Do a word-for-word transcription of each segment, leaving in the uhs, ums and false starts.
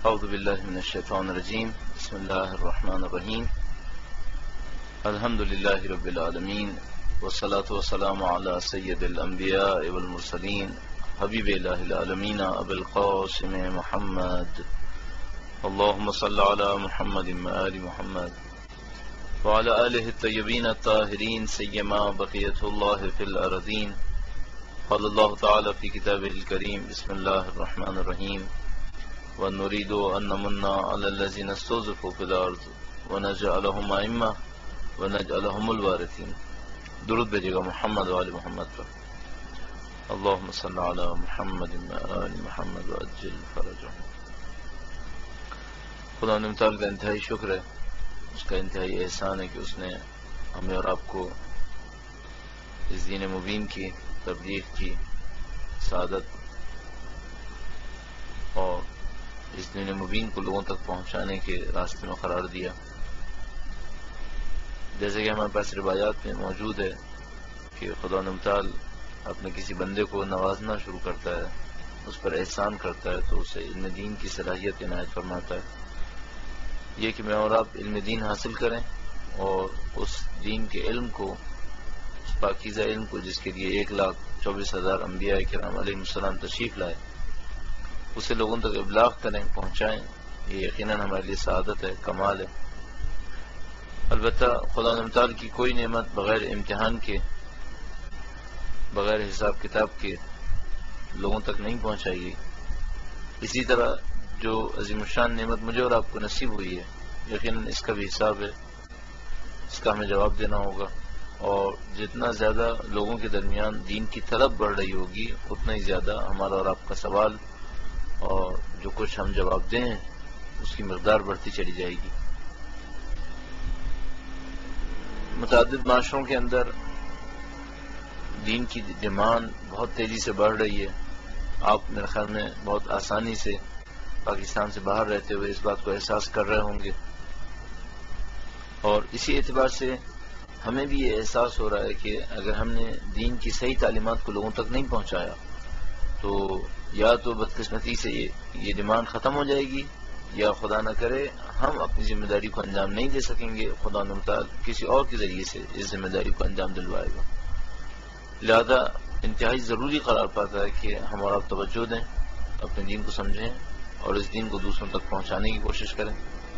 اعوذ باللہ من الشیطان الرجیم بسم اللہ الرحمن الرحیم الحمد للہ رب العالمین والصلاة والسلام علی سید الانبیاء والمرسلین حبیب الہ العالمین ابی القاسم محمد اللہم صل علی محمد وآل محمد وعلى آلہ الطیبین الطاہرین سیما بقیت اللہ فی الارضین قال اللہ تعالی فی کتابہ الکریم بسم اللہ الرحمن الرحیم ونريد أن نمن على الذين استضعفوا في الأرض ونجعلهم أئمة ونجعلهم الوارثين. درود بھیجے گا محمد و آل محمد پر. اللهم صل على محمد و آل محمد وعجل فرجهم. خدا نے متعال کا انتہائی شکر ہے، اس کا انتہائی احسان ہے کہ اس نے ہمیں اور آپ کو اس دین مبین کی تبلیغ کی سعادت اور اس دین مبین کو لوگوں تک پہنچانے کے راستے میں قرار دیا. جیسے کہ ہمارے پاس روایات میں موجود ہے کہ خدا متعال اپنے کسی بندے کو نوازنا شروع کرتا ہے، اس پر احسان کرتا ہے تو اسے علم دین کی صلاحیت عنایت فرماتا ہے. یہ کہ میں اور آپ علم دین حاصل کریں اور اس دین کے علم کو، اس پاکیزہ علم کو جس کے لیے ایک لاکھ چوبیس ہزار انبیاء کرام علیہ السلام تشریف لائے، اسے لوگوں تک ابلاغ کریں، پہنچائیں. یہ یقیناً ہمارے لیے سعادت ہے، کمال ہے. البتہ خدا متعال کی کوئی نعمت بغیر امتحان کے، بغیر حساب کتاب کے لوگوں تک نہیں پہنچائی گئی. اسی طرح جو عظیم الشان نعمت مجھے اور آپ کو نصیب ہوئی ہے، یقیناً اس کا بھی حساب ہے، اس کا ہمیں جواب دینا ہوگا. اور جتنا زیادہ لوگوں کے درمیان دین کی طلب بڑھ رہی ہوگی، اتنا ہی زیادہ ہمارا اور آپ کا سوال اور جو کچھ ہم جواب دیں اس کی مقدار بڑھتی چلی جائے گی. متعدد معاشروں کے اندر دین کی ڈیمانڈ بہت تیزی سے بڑھ رہی ہے. آپ میرے خیال میں بہت آسانی سے پاکستان سے باہر رہتے ہوئے اس بات کو احساس کر رہے ہوں گے، اور اسی اعتبار سے ہمیں بھی یہ احساس ہو رہا ہے کہ اگر ہم نے دین کی صحیح تعلیمات کو لوگوں تک نہیں پہنچایا تو یا تو بدقسمتی سے یہ ڈیمانڈ ختم ہو جائے گی، یا خدا نہ کرے ہم اپنی ذمہ داری کو انجام نہیں دے سکیں گے. خدا نے متعال کسی اور کے ذریعے سے اس ذمہ داری کو انجام دلوائے گا. لہذا انتہائی ضروری قرار پاتا ہے کہ ہم اور آپ توجہ دیں، اپنے دین کو سمجھیں اور اس دین کو دوسروں تک پہنچانے کی کوشش کریں.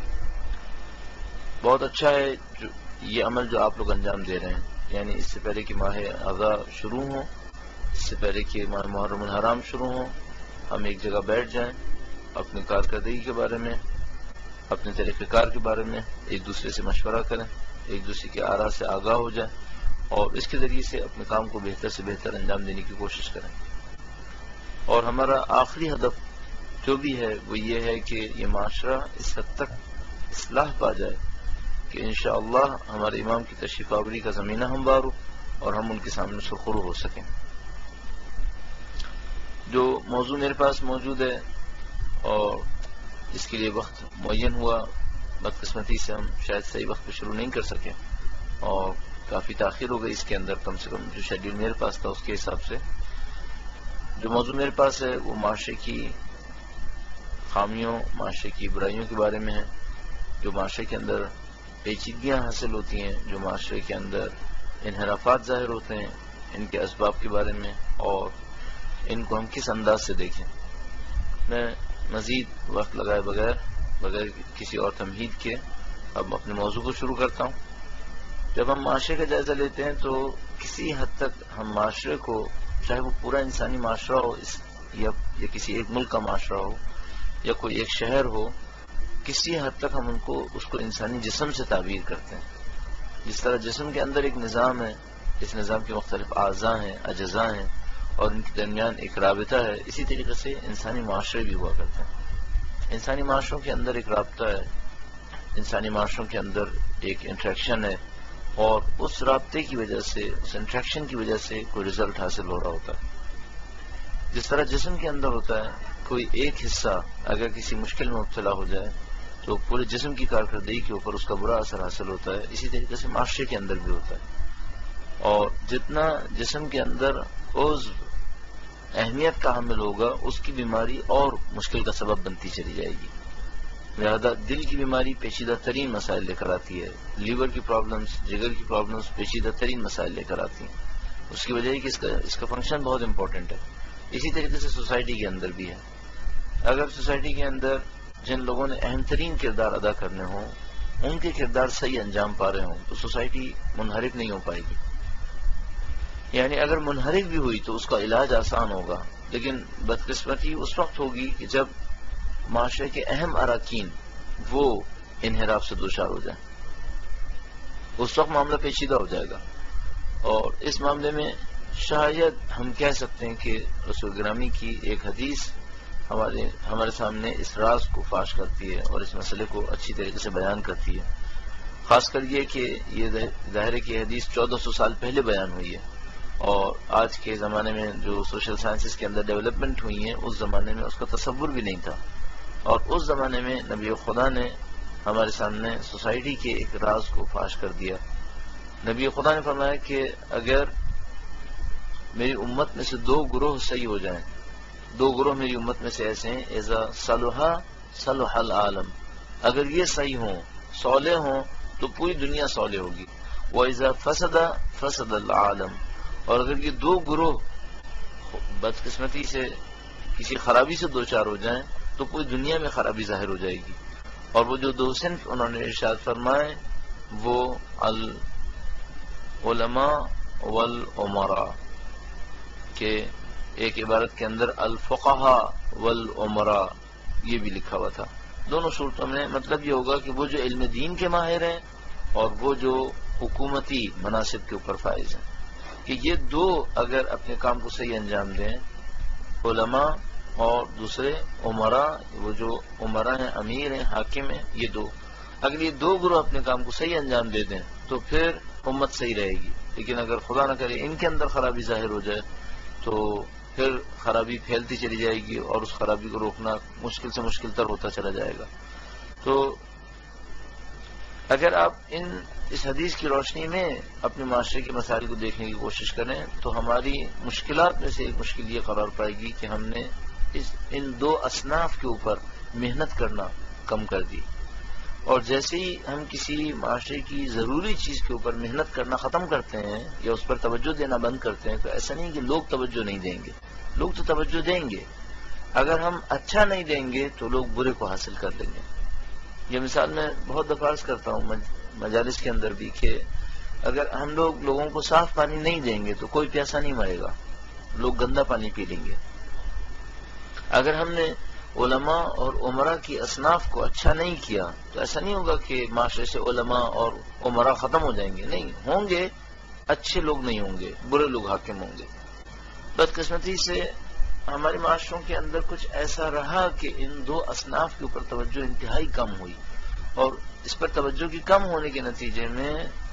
بہت اچھا ہے جو یہ عمل جو آپ لوگ انجام دے رہے ہیں، یعنی اس سے پہلے کہ ماہ اذا شروع ہوں، اس سے پہلے کہ ماہ محرم الحرام شروع ہوں، ہم ایک جگہ بیٹھ جائیں، اپنی کارکردگی کے بارے میں، اپنے طریقہ کار کے بارے میں ایک دوسرے سے مشورہ کریں، ایک دوسرے کے آراء سے آگاہ ہو جائیں اور اس کے ذریعے سے اپنے کام کو بہتر سے بہتر انجام دینے کی کوشش کریں. اور ہمارا آخری ہدف جو بھی ہے وہ یہ ہے کہ یہ معاشرہ اس حد تک اصلاح پا جائے کہ انشاءاللہ ہمارے امام کی تشریف آوری کا زمینہ ہموار ہو اور ہم ان کے سامنے سرخرو ہو سکیں. جو موضوع میرے پاس موجود ہے اور اس کے لیے وقت معین ہوا، بدقسمتی سے ہم شاید صحیح وقت پہ شروع نہیں کر سکے اور کافی تاخیر ہو گئی اس کے اندر، کم سے کم جو شیڈیول میرے پاس تھا اس کے حساب سے. جو موضوع میرے پاس ہے وہ معاشرے کی خامیوں، معاشرے کی برائیوں کے بارے میں ہے، جو معاشرے کے اندر پیچیدگیاں حاصل ہوتی ہیں، جو معاشرے کے اندر انحرافات ظاہر ہوتے ہیں، ان کے اسباب کے بارے میں اور ان کو ہم کس انداز سے دیکھیں. میں مزید وقت لگائے بغیر بغیر کسی اور تمہید کے اب اپنے موضوع کو شروع کرتا ہوں. جب ہم معاشرے کا جائزہ لیتے ہیں تو کسی حد تک ہم معاشرے کو، چاہے وہ پورا انسانی معاشرہ ہو یا یا کسی ایک ملک کا معاشرہ ہو یا کوئی ایک شہر ہو، کسی حد تک ہم ان کو اس کو انسانی جسم سے تعبیر کرتے ہیں. جس طرح جسم کے اندر ایک نظام ہے، اس نظام کے مختلف اعضاء ہیں، اجزاء ہیں اور ان کے درمیان ایک رابطہ ہے، اسی طریقے سے انسانی معاشرے بھی ہوا کرتے ہیں. انسانی معاشروں کے اندر ایک رابطہ ہے، انسانی معاشروں کے اندر ایک انٹریکشن ہے اور اس رابطے کی وجہ سے، اس انٹریکشن کی وجہ سے کوئی رزلٹ حاصل ہو رہا ہوتا ہے. جس طرح جسم کے اندر ہوتا ہے، کوئی ایک حصہ اگر کسی مشکل میں مبتلا ہو جائے تو پورے جسم کی کارکردگی کے اوپر اس کا برا اثر حاصل ہوتا ہے. اسی طریقے سے معاشرے کے اندر بھی ہوتا ہے، اور جتنا جسم کے اندر عضو اہمیت کا حامل ہوگا اس کی بیماری اور مشکل کا سبب بنتی چلی جائے گی. لہذا دل کی بیماری پیچیدہ ترین مسائل لے کر آتی ہے، لیور کی پرابلمس، جگر کی پرابلمس پیچیدہ ترین مسائل لے کر آتی ہیں. اس کی وجہ ہے کہ اس کا اس کا فنکشن بہت امپورٹنٹ ہے. اسی طریقے سے سوسائٹی کے اندر بھی ہے. اگر سوسائٹی کے اندر جن لوگوں نے اہم ترین کردار ادا کرنے ہوں ان کے کردار صحیح انجام پا رہے ہوں تو سوسائٹی منحرف نہیں ہو پائے گی. یعنی اگر منحرف بھی ہوئی تو اس کا علاج آسان ہوگا، لیکن بدقسمتی اس وقت ہوگی کہ جب معاشرے کے اہم اراکین وہ انحراف سے دوچار ہو جائیں، اس وقت معاملہ پیچیدہ ہو جائے گا. اور اس معاملے میں شاید ہم کہہ سکتے ہیں کہ رسول گرامی کی ایک حدیث ہمارے ہمارے سامنے اس راز کو فاش کرتی ہے اور اس مسئلے کو اچھی طریقے سے بیان کرتی ہے. خاص کر یہ کہ یہ ظاہر ہے کہ یہ حدیث چودہ سو سال پہلے بیان ہوئی ہے، اور آج کے زمانے میں جو سوشل سائنسز کے اندر ڈیولپمنٹ ہوئی ہیں اس زمانے میں اس کا تصور بھی نہیں تھا. اور اس زمانے میں نبی خدا نے ہمارے سامنے سوسائٹی کے ایک راز کو فاش کر دیا. نبی خدا نے فرمایا کہ اگر میری امت میں سے دو گروہ صحیح ہو جائیں، دو گروہ میری امت میں سے ایسے ہیں، اذا صلحا صلح العالم، اگر یہ صحیح ہوں، صالح ہوں تو پوری دنیا صالح ہوگی. وَإِذَا فَسَدَ فَسَدَ الْعَالَمُ، اور اگر یہ دو گروہ بدقسمتی سے کسی خرابی سے دوچار ہو جائیں تو پوری دنیا میں خرابی ظاہر ہو جائے گی. اور وہ جو دو صنف انہوں نے ارشاد فرمائے وہ العلماء والعمراء، کہ ایک عبارت کے اندر الفقہاء والعمراء یہ بھی لکھا ہوا تھا. دونوں صورتوں میں مطلب یہ ہوگا کہ وہ جو علم دین کے ماہر ہیں اور وہ جو حکومتی مناصب کے اوپر فائز ہیں، کہ یہ دو اگر اپنے کام کو صحیح انجام دیں، علماء اور دوسرے عمراء، وہ جو عمراء ہیں، امیر ہیں، حاکم ہیں، یہ دو اگر یہ دو گروہ اپنے کام کو صحیح انجام دے دیں تو پھر امت صحیح رہے گی. لیکن اگر خدا نہ کرے ان کے اندر خرابی ظاہر ہو جائے تو پھر خرابی پھیلتی چلی جائے گی اور اس خرابی کو روکنا مشکل سے مشکل تر ہوتا چلا جائے گا. تو اگر آپ ان اس حدیث کی روشنی میں اپنے معاشرے کے مسائل کو دیکھنے کی کوشش کریں تو ہماری مشکلات میں سے ایک مشکل یہ قرار پائے گی کہ ہم نے اس ان دو اصناف کے اوپر محنت کرنا کم کر دی. اور جیسے ہی ہم کسی معاشرے کی ضروری چیز کے اوپر محنت کرنا ختم کرتے ہیں یا اس پر توجہ دینا بند کرتے ہیں تو ایسا نہیں کہ لوگ توجہ نہیں دیں گے، لوگ تو توجہ دیں گے. اگر ہم اچھا نہیں دیں گے تو لوگ برے کو حاصل کر لیں گے. یہ مثال میں بہت دفعہ عرض کرتا ہوں مجالس کے اندر بھی کہ اگر ہم لوگ لوگوں کو صاف پانی نہیں دیں گے تو کوئی پیاسا نہیں مرے گا، لوگ گندا پانی پی لیں گے. اگر ہم نے علماء اور عمراء کی اصناف کو اچھا نہیں کیا تو ایسا نہیں ہوگا کہ معاشرے سے علماء اور عمراء ختم ہو جائیں گے، نہیں ہوں گے، اچھے لوگ نہیں ہوں گے، برے لوگ حاکم ہوں گے. بدقسمتی سے ہمارے معاشروں کے اندر کچھ ایسا رہا کہ ان دو اصناف کے اوپر توجہ انتہائی کم ہوئی، اور اس پر توجہ کی کم ہونے کے نتیجے میں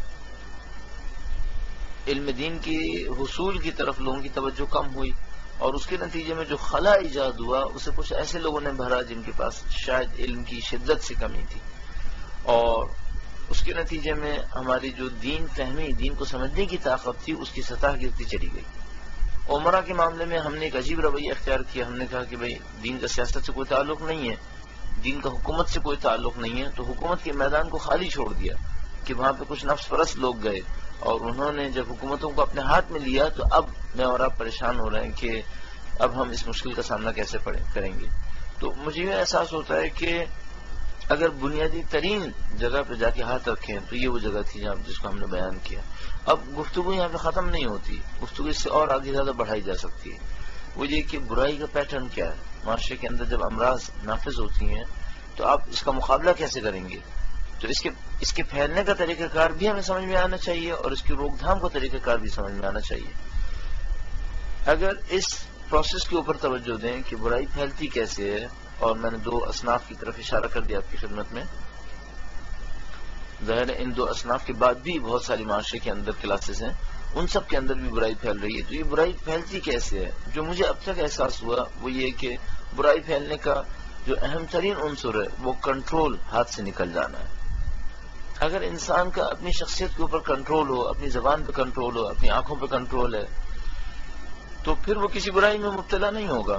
علم دین کی حصول کی طرف لوگوں کی توجہ کم ہوئی، اور اس کے نتیجے میں جو خلا ایجاد ہوا اسے کچھ ایسے لوگوں نے بھرا جن کے پاس شاید علم کی شدت سے کمی تھی، اور اس کے نتیجے میں ہماری جو دین فہمی، دین کو سمجھنے کی طاقت تھی اس کی سطح گرتی چلی گئی. عمرہ کے معاملے میں ہم نے ایک عجیب رویہ اختیار کیا. ہم نے کہا کہ بھئی دین کا سیاست سے کوئی تعلق نہیں ہے، دین کا حکومت سے کوئی تعلق نہیں ہے، تو حکومت کے میدان کو خالی چھوڑ دیا کہ وہاں پہ کچھ نفس پرست لوگ گئے اور انہوں نے جب حکومتوں کو اپنے ہاتھ میں لیا تو اب میں اور آپ پریشان ہو رہے ہیں کہ اب ہم اس مشکل کا سامنا کیسے کریں گے. تو مجھے یہ احساس ہوتا ہے کہ اگر بنیادی ترین جگہ پہ جا کے ہاتھ رکھیں تو یہ وہ جگہ تھی جہاں جس کو ہم نے بیان کیا. اب گفتگو یہاں پہ ختم نہیں ہوتی، گفتگو اس سے اور آگے زیادہ بڑھائی جا سکتی ہے. وہ یہ کہ برائی کا پیٹرن کیا ہے معاشرے کے اندر. جب امراض نافذ ہوتی ہیں تو آپ اس کا مقابلہ کیسے کریں گے؟ تو اس کے اس کے پھیلنے کا طریقہ کار بھی ہمیں سمجھ میں آنا چاہیے اور اس کی روک تھام کا طریقہ کار بھی سمجھ میں آنا چاہیے. اگر اس پروسیس کے اوپر توجہ دیں کہ برائی پھیلتی کیسے ہے، اور میں نے دو اصناف کی طرف اشارہ کر دیا آپ کی خدمت میں. ظاہر ہے ان دو اصناف کے بعد بھی بہت ساری معاشرے کے اندر کلاسز ہیں، ان سب کے اندر بھی برائی پھیل رہی ہے. تو یہ برائی پھیلتی کیسے ہے؟ جو مجھے اب تک احساس ہوا وہ یہ کہ برائی پھیلنے کا جو اہم ترین عنصر ہے وہ کنٹرول، ہاتھ سے نکل جانا ہے. اگر انسان کا اپنی شخصیت کے اوپر کنٹرول ہو، اپنی زبان پہ کنٹرول ہو، اپنی آنکھوں پہ کنٹرول ہے، تو پھر وہ کسی برائی میں مبتلا نہیں ہوگا.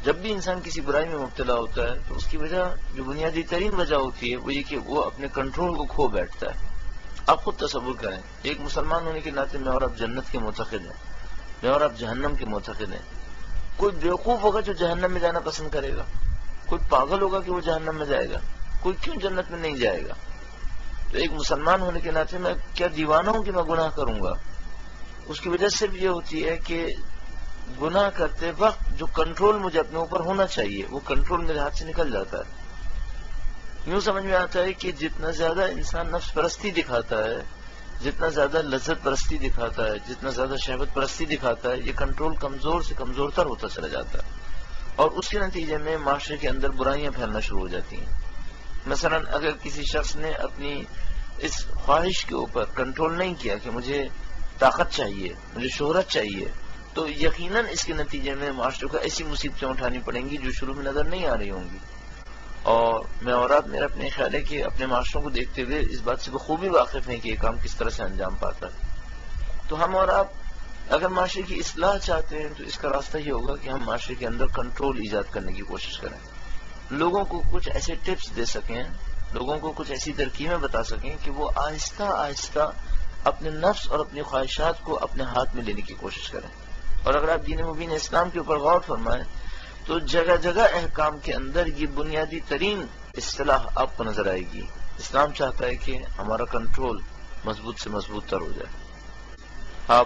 جب بھی انسان کسی برائی میں مبتلا ہوتا ہے تو اس کی وجہ جو بنیادی ترین وجہ ہوتی ہے وہ یہ کہ وہ اپنے کنٹرول کو کھو بیٹھتا ہے. آپ خود تصور کریں، ایک مسلمان ہونے کے ناطے میں اور آپ جنت کے معتقد ہیں، میں اور آپ جہنم کے معتقد ہیں. کوئی بیوقوف ہوگا جو جہنم میں جانا پسند کرے گا؟ کوئی پاگل ہوگا کہ وہ جہنم میں جائے گا؟ کوئی کیوں جنت میں نہیں جائے گا؟ تو ایک مسلمان ہونے کے ناطے میں کیا دیوانہ ہوں کہ میں گناہ کروں گا؟ اس کی وجہ صرف یہ ہوتی ہے کہ گناہ کرتے وقت جو کنٹرول مجھے اپنے اوپر ہونا چاہیے وہ کنٹرول میرے ہاتھ سے نکل جاتا ہے. یوں سمجھ میں آتا ہے کہ جتنا زیادہ انسان نفس پرستی دکھاتا ہے، جتنا زیادہ لذت پرستی دکھاتا ہے، جتنا زیادہ شہوت پرستی دکھاتا ہے، یہ کنٹرول کمزور سے کمزور تر ہوتا چلا جاتا ہے، اور اس کے نتیجے میں معاشرے کے اندر برائیاں پھیلنا شروع ہو جاتی ہیں. مثلا اگر کسی شخص نے اپنی اس خواہش کے اوپر کنٹرول نہیں کیا کہ مجھے طاقت چاہیے، مجھے شہرت چاہیے، تو یقیناً اس کے نتیجے میں معاشرے کو ایسی مصیبتیں اٹھانی پڑیں گی جو شروع میں نظر نہیں آ رہی ہوں گی. اور میں اور آپ میرا اپنے خیال ہے کہ اپنے معاشروں کو دیکھتے ہوئے اس بات سے بخوبی واقف ہیں کہ یہ کام کس طرح سے انجام پاتا ہے. تو ہم اور آپ اگر معاشرے کی اصلاح چاہتے ہیں تو اس کا راستہ یہ ہوگا کہ ہم معاشرے کے اندر کنٹرول ایجاد کرنے کی کوشش کریں، لوگوں کو کچھ ایسے ٹپس دے سکیں، لوگوں کو کچھ ایسی ترکیبیں بتا سکیں کہ وہ آہستہ آہستہ اپنے نفس اور اپنی خواہشات کو اپنے ہاتھ میں لینے کی کوشش کریں. اور اگر آپ دین مبین اسلام کے اوپر غور فرمائیں تو جگہ جگہ احکام کے اندر یہ بنیادی ترین اصطلاح آپ کو نظر آئے گی. اسلام چاہتا ہے کہ ہمارا کنٹرول مضبوط سے مضبوط تر ہو جائے. آپ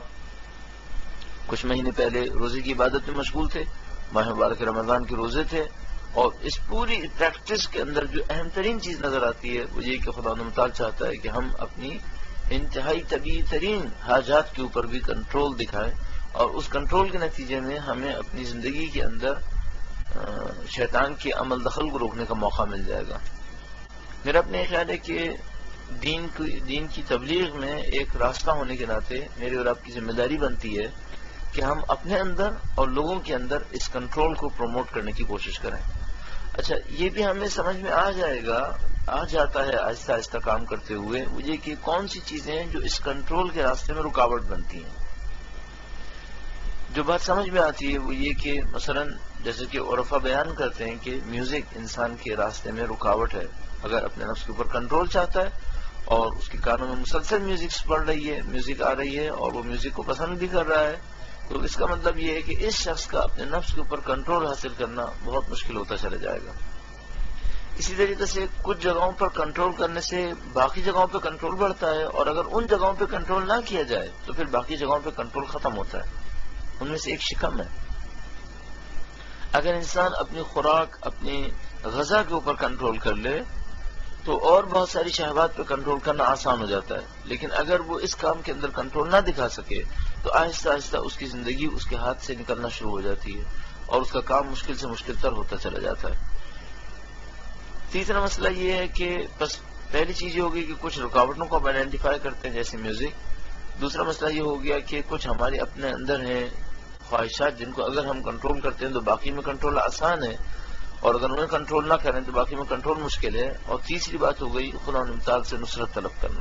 کچھ مہینے پہلے روزے کی عبادت میں مشغول تھے، ماہ مبارک رمضان کے روزے تھے، اور اس پوری پریکٹس کے اندر جو اہم ترین چیز نظر آتی ہے وہ یہ کہ خدا متعال چاہتا ہے کہ ہم اپنی انتہائی طبیعی ترین حاجات کے اوپر بھی کنٹرول دکھائیں، اور اس کنٹرول کے نتیجے میں ہمیں اپنی زندگی کے اندر شیطان کے عمل دخل کو روکنے کا موقع مل جائے گا. میرا اپنے خیال ہے کہ دین کی دین کی تبلیغ میں ایک راستہ ہونے کے ناطے میری اور آپ کی ذمہ داری بنتی ہے کہ ہم اپنے اندر اور لوگوں کے اندر اس کنٹرول کو پروموٹ کرنے کی کوشش کریں. اچھا، یہ بھی ہمیں سمجھ میں آ جائے گا، آ جاتا ہے آہستہ آہستہ کام کرتے ہوئے مجھے کہ کون سی چیزیں ہیں جو اس کنٹرول کے راستے میں رکاوٹ بنتی ہیں. جو بات سمجھ میں آتی ہے وہ یہ کہ مثلا جیسے کہ عرفا بیان کرتے ہیں کہ میوزک انسان کے راستے میں رکاوٹ ہے. اگر اپنے نفس کے اوپر کنٹرول چاہتا ہے اور اس کے کانوں میں مسلسل میوزک پڑ رہی ہے، میوزک آ رہی ہے اور وہ میوزک کو پسند بھی کر رہا ہے، تو اس کا مطلب یہ ہے کہ اس شخص کا اپنے نفس کے اوپر کنٹرول حاصل کرنا بہت مشکل ہوتا چلا جائے گا. اسی طریقے سے کچھ جگہوں پر کنٹرول کرنے سے باقی جگہوں پہ کنٹرول بڑھتا ہے، اور اگر ان جگہوں پہ کنٹرول نہ کیا جائے تو پھر باقی جگہوں پہ کنٹرول ختم ہوتا ہے. ان میں سے ایک شکم ہے. اگر انسان اپنی خوراک، اپنی غذا کے اوپر کنٹرول کر لے تو اور بہت ساری شہوات پہ کنٹرول کرنا آسان ہو جاتا ہے، لیکن اگر وہ اس کام کے اندر کنٹرول نہ دکھا سکے تو آہستہ آہستہ اس کی زندگی اس کے ہاتھ سے نکلنا شروع ہو جاتی ہے اور اس کا کام مشکل سے مشکل تر ہوتا چلا جاتا ہے. تیسرا مسئلہ یہ ہے کہ بس پہلی چیز یہ ہوگی کہ کچھ رکاوٹوں کو ہم آئیڈینٹیفائی کرتے ہیں جیسے میوزک. دوسرا مسئلہ یہ ہو گیا کہ کچھ ہمارے اپنے اندر ہیں خواہشات جن کو اگر ہم کنٹرول کرتے ہیں تو باقی میں کنٹرول آسان ہے، اور اگر انہیں کنٹرول نہ کریں تو باقی میں کنٹرول مشکل ہے. اور تیسری بات ہو گئی خدا متعال سے نصرت طلب کرنا.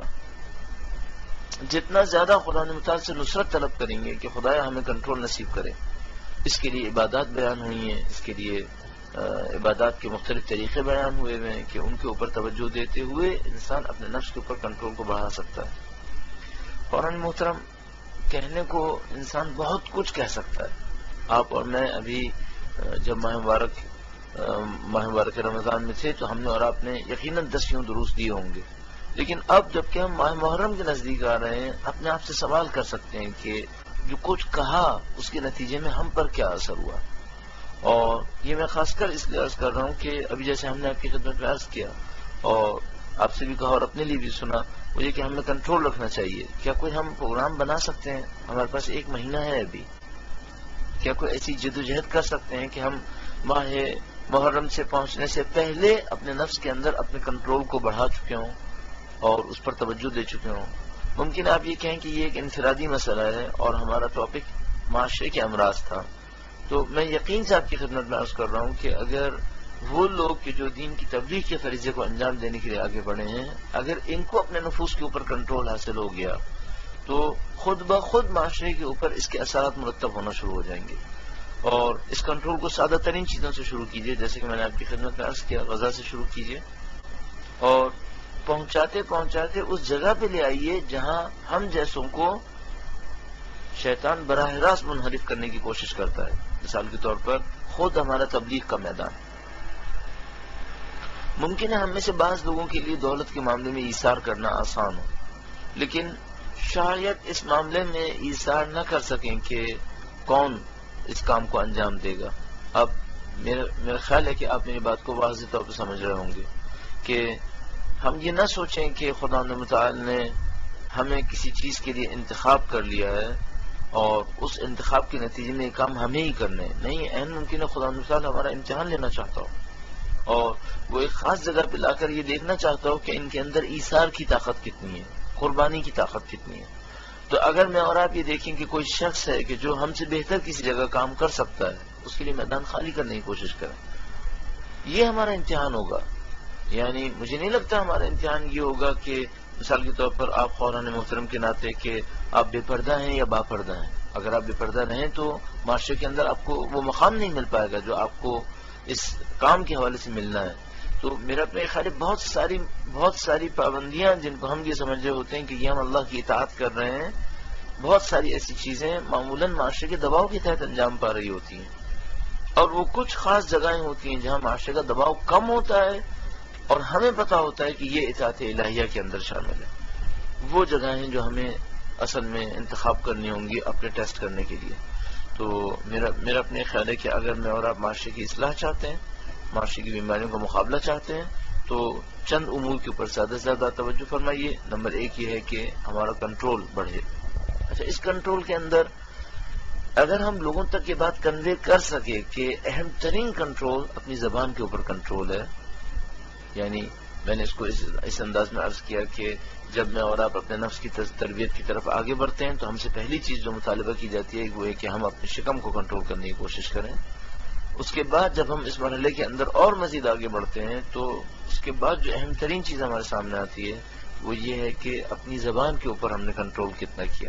جتنا زیادہ خدا متعال سے نصرت طلب کریں گے کہ خدایا ہمیں کنٹرول نصیب کرے، اس کے لیے عبادات بیان ہوئی ہیں، اس کے لیے عبادات کے مختلف طریقے بیان ہوئے ہیں کہ ان کے اوپر توجہ دیتے ہوئے انسان اپنے نفس کے اوپر کنٹرول کو بڑھا سکتا ہے. قرآن محترم کہنے کو انسان بہت کچھ کہہ سکتا ہے. آپ اور میں ابھی جب ماہ مبارک ماہ مبارک رمضان میں تھے تو ہم نے اور آپ نے یقیناً دسیوں دروس دیے ہوں گے، لیکن اب جب کہ ہم ماہ محرم کے نزدیک آ رہے ہیں اپنے آپ سے سوال کر سکتے ہیں کہ جو کچھ کہا اس کے نتیجے میں ہم پر کیا اثر ہوا. اور یہ میں خاص کر اس لیے عرض کر رہا ہوں کہ ابھی جیسے ہم نے آپ کی خدمت میں عرض کیا اور آپ سے بھی کہا اور اپنے لیے بھی سنا، وہ یہ کہ ہمیں کنٹرول رکھنا چاہیے. کیا کوئی ہم پروگرام بنا سکتے ہیں؟ ہمارے پاس ایک مہینہ ہے ابھی. کیا کوئی ایسی جدوجہد کر سکتے ہیں کہ ہم ماہ محرم سے پہنچنے سے پہلے اپنے نفس کے اندر اپنے کنٹرول کو بڑھا چکے ہوں اور اس پر توجہ دے چکے ہوں؟ ممکن آپ یہ کہیں کہ یہ ایک انفرادی مسئلہ ہے اور ہمارا ٹاپک معاشرے کے امراض تھا، تو میں یقین سے آپ کی خدمت میں عرض کر رہا ہوں کہ اگر وہ لوگ کہ جو دین کی تبلیغ کے فریضے کو انجام دینے کے لیے آگے بڑھے ہیں، اگر ان کو اپنے نفوس کے اوپر کنٹرول حاصل ہو گیا تو خود بخود معاشرے کے اوپر اس کے اثرات مرتب ہونا شروع ہو جائیں گے. اور اس کنٹرول کو سادہ ترین چیزوں سے شروع کیجیے، جیسے کہ میں نے آپ کی خدمت میں عرض کیا، غذا سے شروع کیجیے اور پہنچاتے پہنچاتے اس جگہ پہ لے آئیے جہاں ہم جیسوں کو شیطان براہ راست منحرف کرنے کی کوشش کرتا ہے۔ مثال کے طور پر خود ہمارا تبلیغ کا میدان، ممکن ہے ہم میں سے بعض لوگوں کے لیے دولت کے معاملے میں ایثار کرنا آسان ہو، لیکن شاید اس معاملے میں ایثار نہ کر سکیں کہ کون اس کام کو انجام دے گا۔ اب میرا خیال ہے کہ آپ میری بات کو واضح طور پر سمجھ رہے ہوں گے کہ ہم یہ نہ سوچیں کہ خدا متعال نے ہمیں کسی چیز کے لیے انتخاب کر لیا ہے اور اس انتخاب کے نتیجے میں یہ کام ہمیں ہی کرنے، نہیں، عین ممکن ہے خدا متعال ہمارا امتحان لینا چاہتا ہو اور وہ ایک خاص جگہ پہ لا کر یہ دیکھنا چاہتا ہو کہ ان کے اندر ایثار کی طاقت کتنی ہے، قربانی کی طاقت کتنی ہے۔ تو اگر میں اور آپ یہ دیکھیں کہ کوئی شخص ہے کہ جو ہم سے بہتر کسی جگہ کام کر سکتا ہے، اس کے لیے میدان خالی کرنے کی کوشش کریں، یہ ہمارا امتحان ہوگا۔ یعنی مجھے نہیں لگتا ہمارا امتحان یہ ہوگا کہ مثال کے طور پر آپ خوران محترم کے ناطے کہ آپ بے پردہ ہیں یا با پردہ ہیں۔ اگر آپ بے پردہ رہیں تو معاشرے کے اندر آپ کو وہ مقام نہیں مل پائے گا جو آپ کو اس کام کے حوالے سے ملنا ہے۔ تو میرا اپنے خیال بہت ساری بہت ساری پابندیاں جن کو ہم یہ سمجھ رہے ہوتے ہیں کہ یہ ہم اللہ کی اطاعت کر رہے ہیں، بہت ساری ایسی چیزیں معمولاً معاشرے کے دباؤ کے تحت انجام پا رہی ہوتی ہیں، اور وہ کچھ خاص جگہیں ہوتی ہیں جہاں معاشرے کا دباؤ کم ہوتا ہے اور ہمیں پتا ہوتا ہے کہ یہ اطاعت الہیہ کے اندر شامل ہے۔ وہ جگہیں جو ہمیں اصل میں انتخاب کرنی ہوں گی اپنے ٹیسٹ کرنے کے لیے۔ تو میرا میرا اپنے خیال ہے کہ اگر میں اور آپ معاشرے کی اصلاح چاہتے ہیں، معاشرے کی بیماریوں کا مقابلہ چاہتے ہیں، تو چند امور کے اوپر زیادہ سے زیادہ توجہ فرمائیے۔ نمبر ایک یہ ہے کہ ہمارا کنٹرول بڑھے۔ اچھا، اس کنٹرول کے اندر اگر ہم لوگوں تک یہ بات کنوے کر سکے کہ اہم ترین کنٹرول اپنی زبان کے اوپر کنٹرول ہے، یعنی میں نے اس کو اس, اس انداز میں عرض کیا کہ جب میں اور آپ اپنے نفس کی تربیت کی طرف آگے بڑھتے ہیں تو ہم سے پہلی چیز جو مطالبہ کی جاتی ہے وہ ہے کہ ہم اپنے شکم کو کنٹرول کرنے کی کوشش کریں۔ اس کے بعد جب ہم اس مرحلے کے اندر اور مزید آگے بڑھتے ہیں تو اس کے بعد جو اہم ترین چیز ہمارے سامنے آتی ہے وہ یہ ہے کہ اپنی زبان کے اوپر ہم نے کنٹرول کتنا کیا۔